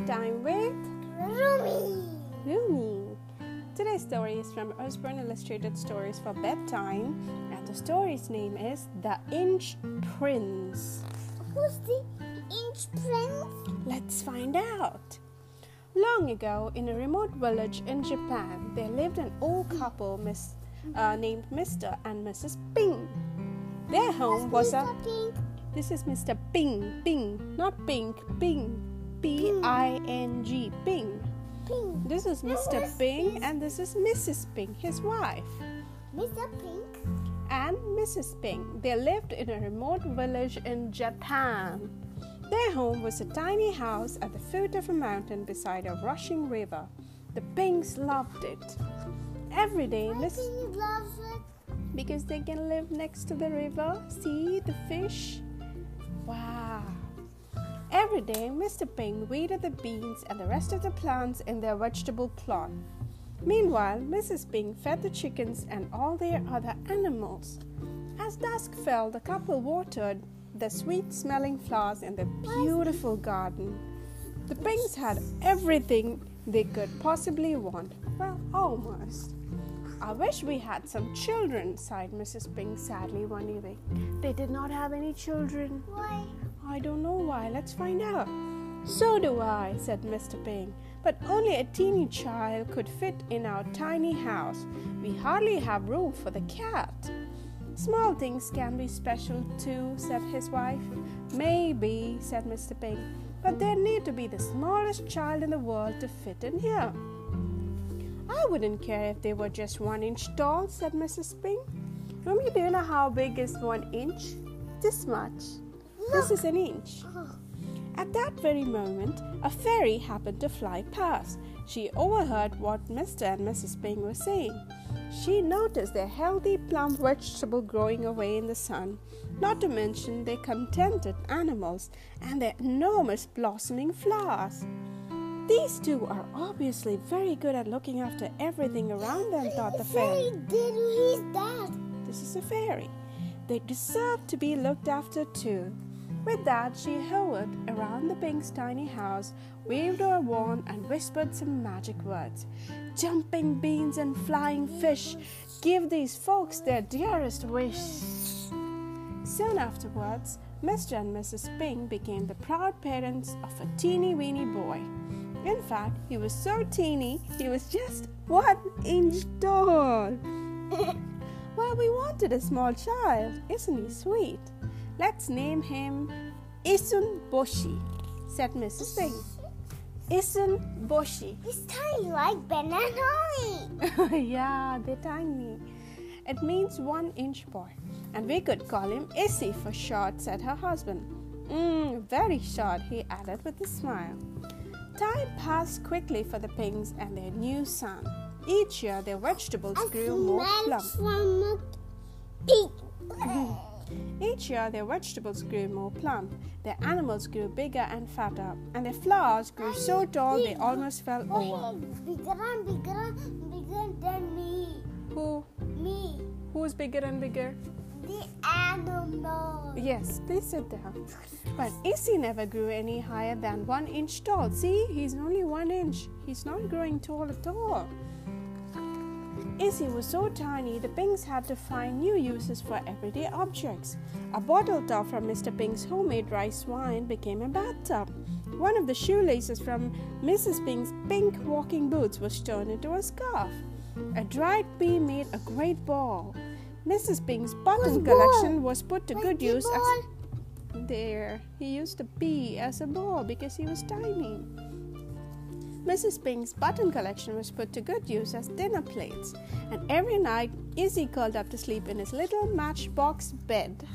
time with Rumi. Today's story is from Osborne Illustrated Stories for Bedtime, and the story's name is The Inch Prince. Who's the Inch Prince? Let's find out. Long ago, in a remote village in Japan, there lived an old couple named Mr. and Mrs. Ping. Their home was This is Mr. Ping, not pink, Ping. P-I-N-G, Ping. This is Mr. Ping and this is Mrs. Ping, his wife. Mr. Pink and Mrs. Ping. They lived in a remote village in Japan. Their home was a tiny house at the foot of a mountain beside a rushing river. The Pings loved it. Every day, loves it? Because they can live next to the river, see the fish. Wow. Every day, Mr. Ping weeded the beans and the rest of the plants in their vegetable plot. Meanwhile, Mrs. Ping fed the chickens and all their other animals. As dusk fell, the couple watered the sweet-smelling flowers in the beautiful garden. The Pings had everything they could possibly want. Well, almost. I wish we had some children, sighed Mrs. Ping sadly one evening. They did not have any children. Why? I don't know why. Let's find out. So do I, said Mr. Ping. But only a teeny child could fit in our tiny house. We hardly have room for the cat. Small things can be special too, said his wife. Maybe, said Mr. Ping. But there need to be the smallest child in the world to fit in here. I wouldn't care if they were just 1 inch tall, said Mrs. Ping. Rumi, do you know how big is 1 inch? This much. Look. This is an inch. At that very moment, a fairy happened to fly past. She overheard what Mr. and Mrs. Ping were saying. She noticed their healthy, plump vegetable growing away in the sun, not to mention their contented animals and their enormous blossoming flowers. These two are obviously very good at looking after everything around them, thought the fairy. Who's that? This is a fairy. They deserve to be looked after too. With that, she hovered around the Ping's tiny house, waved her wand and whispered some magic words. Jumping beans and flying fish, give these folks their dearest wish. Soon afterwards, Mr. and Mrs. Ping became the proud parents of a teeny-weeny boy. In fact, he was so teeny, he was just 1 inch tall. Well, we wanted a small child. Isn't he sweet? Let's name him Isun Boshi, said Mrs. Ping. Isun Boshi. He's tiny like banana. Yeah, they're tiny. It means 1 inch boy. And we could call him Issy for short, said her husband. Very short, he added with a smile. Time passed quickly for the Pings and their new son. Each year, their vegetables grew more plump. Each year, their vegetables grew more plump. Their animals grew bigger and fatter, and their flowers grew so tall they almost fell over. Bigger and bigger than me. Who? Me. Who's bigger and bigger? The animal. Yes, please sit down. But Issy never grew any higher than 1 inch tall. See, he's only 1 inch. He's not growing tall at all. Issy was so tiny, the Pings had to find new uses for everyday objects. A bottle top from Mr. Ping's homemade rice wine became a bathtub. One of the shoelaces from Mrs. Ping's pink walking boots was turned into a scarf. A dried pea made a great ball. Mrs. Ping's button collection was put to good use as... There, he used a pea as a ball because he was tiny. Mrs. Ping's button collection was put to good use as dinner plates, and every night Izzy curled up to sleep in his little matchbox bed.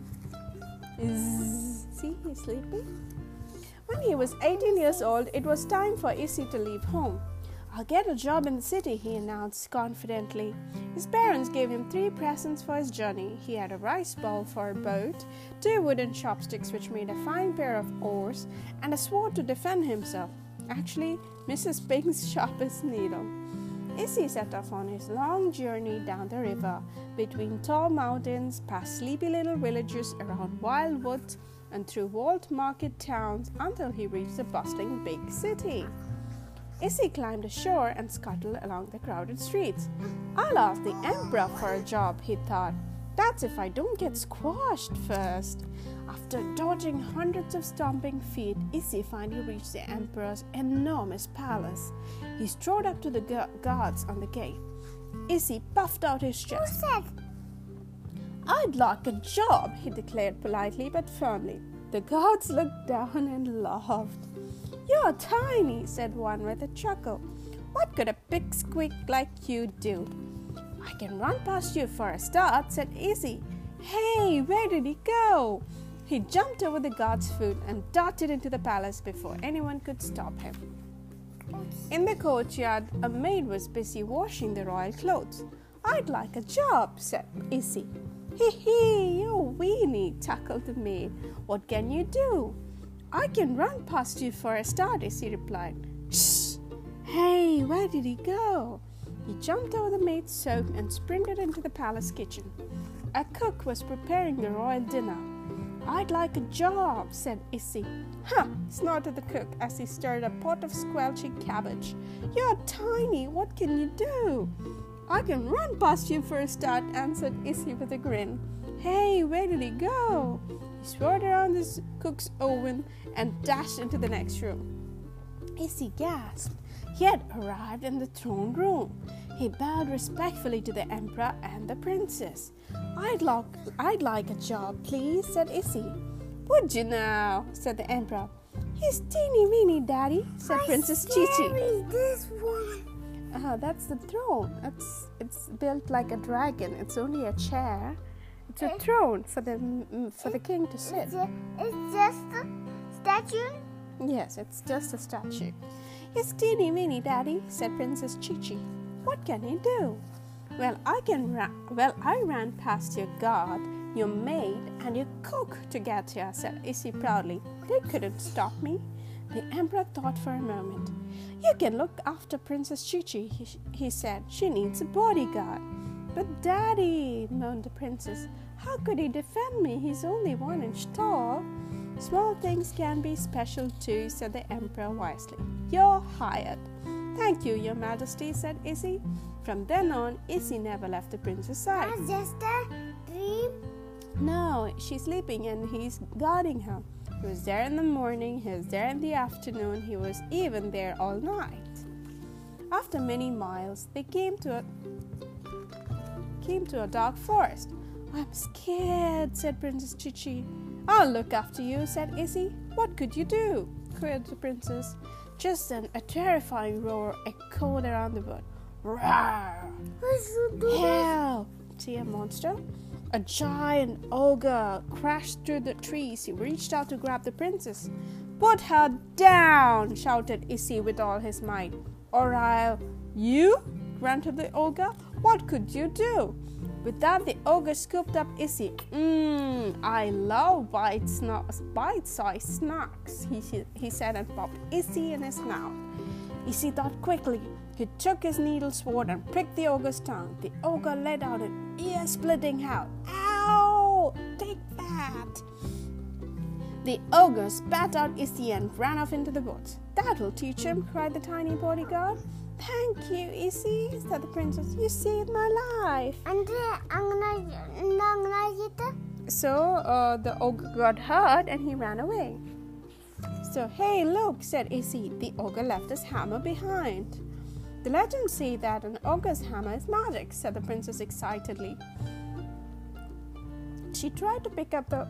See, he's sleeping. When he was 18 years old, it was time for Izzy to leave home. I'll get a job in the city, he announced confidently. His parents gave him 3 presents for his journey. He had a rice bowl for a boat, 2 wooden chopsticks which made a fine pair of oars, and a sword to defend himself. Actually, Mrs. Ping's sharpest needle. Izzy set off on his long journey down the river, between tall mountains, past sleepy little villages, around wild woods, and through walled market towns until he reached the bustling big city. Izzy climbed ashore and scuttled along the crowded streets. I'll ask the emperor for a job, he thought. That's if I don't get squashed first. After dodging hundreds of stomping feet, Izzy finally reached the emperor's enormous palace. He strode up to the guards on the gate. Izzy puffed out his chest. Who said? I'd like a job, he declared politely but firmly. The guards looked down and laughed. You're tiny, said one with a chuckle. What could a pipsqueak like you do? I can run past you for a start, said Izzy. Hey, where did he go? He jumped over the guard's foot and darted into the palace before anyone could stop him. In the courtyard, a maid was busy washing the royal clothes. I'd like a job, said Izzy. Hee hee, you weenie, chuckled the maid. What can you do? I can run past you for a start, Izzy replied. Shh! Hey, where did he go? He jumped over the maid's soap and sprinted into the palace kitchen. A cook was preparing the royal dinner. I'd like a job, said Izzy. Huh, snorted the cook as he stirred a pot of squelching cabbage. You're tiny, what can you do? I can run past you for a start, answered Izzy with a grin. Hey, where did he go? He swirled around the cook's oven and dashed into the next room. Izzy gasped. He had arrived in the throne room. He bowed respectfully to the emperor and the princess. I'd like a job, please, said Izzy. Would you now? Said the emperor. He's teeny weeny, Daddy, said Princess Chi-Chi. Is this one? That's the throne. It's built like a dragon. It's only a chair. It's a throne for the king to sit. It's just a statue? Yes, it's just a statue. He's teeny weeny, Daddy, said Princess Chi-Chi. What can he do? Well, I ran past your guard, your maid, and your cook to get here, said Izzy proudly. They couldn't stop me. The emperor thought for a moment. You can look after Princess Chi-Chi, he said. She needs a bodyguard. But Daddy, moaned the princess, how could he defend me? He's only 1 inch tall. Small things can be special too, said the emperor wisely. You're hired. Thank you, your majesty, said Izzy. From then on, Izzy never left the prince's side. That's just a dream? No, she's sleeping and he's guarding her. He was there in the morning, he was there in the afternoon, he was even there all night. After many miles, they came to a dark forest. I'm scared, said Princess Chi-Chi. I'll look after you, said Izzy. What could you do? Queried the princess. Just then, a terrifying roar echoed around the wood. Roar! Help! See a monster? A giant ogre crashed through the trees. He reached out to grab the princess. Put her down! Shouted Izzy with all his might. Or I'll... You? Grunted the ogre. What could you do? With that, the ogre scooped up Izzy. I love bite-sized snacks, he said and popped Izzy in his mouth. Izzy thought quickly. He took his needle sword and pricked the ogre's tongue. The ogre let out an ear-splitting howl. Ow! Take that! The ogre spat out Izzy and ran off into the woods. That'll teach him, cried the tiny bodyguard. Thank you, Izzy, said the princess. You saved my life. And So the ogre got hurt and he ran away. So, hey, look, said Izzy. The ogre left his hammer behind. The legends say that an ogre's hammer is magic, said the princess excitedly. She tried to pick up the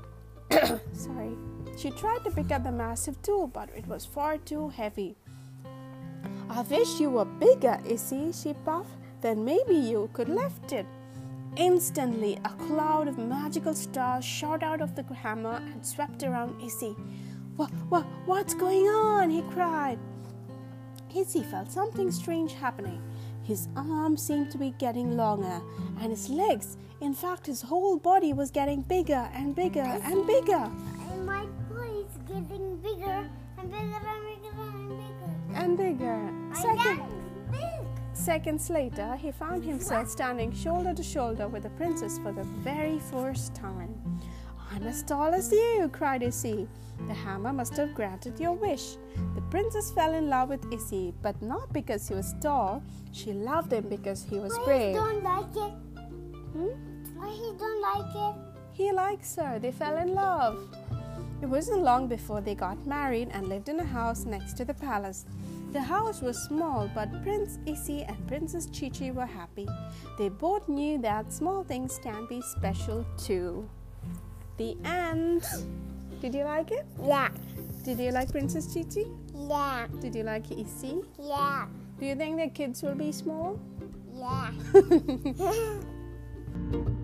massive tool, but it was far too heavy. I wish you were bigger, Izzy, she puffed. Then maybe you could lift it. Instantly, a cloud of magical stars shot out of the hammer and swept around Izzy. What's going on? He cried. Izzy felt something strange happening. His arms seemed to be getting longer, and his legs, in fact, his whole body was getting bigger and bigger and bigger. And my body is getting bigger and bigger and bigger and bigger. And bigger. Big. Seconds later, he found himself standing shoulder to shoulder with the princess for the very first time. I'm as tall as you, cried Issy. The hammer must have granted your wish. The princess fell in love with Issy, but not because he was tall. She loved him because he was Why brave. he don't like it? Why he don't like it? He likes her. They fell in love. It wasn't long before they got married and lived in a house next to the palace. The house was small, but Prince Issy and Princess Chi-Chi were happy. They both knew that small things can be special too. The end. Did you like it? Yeah. Did you like Princess Chi-Chi? Yeah. Did you like Issy? Yeah. Do you think their kids will be small? Yeah.